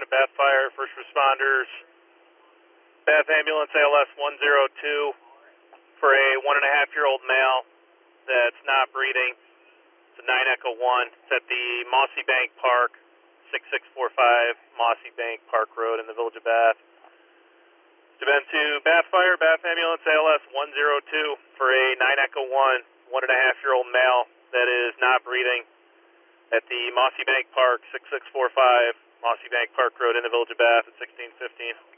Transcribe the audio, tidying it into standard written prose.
to Bath Fire, first responders, Bath Ambulance ALS 102 for a 1.5-year-old male that's not breathing. It's a 9 Echo 1. It's at the Mossy Bank Park, 6645 Mossy Bank Park Road in the Village of Bath. To been to Bath Fire, Bath Ambulance ALS 102 for a 9 Echo 1, 1.5-year-old male that is not breathing at the Mossy Bank Park, 6645 Mossy Bank Park Road in the Village of Bath at 1615.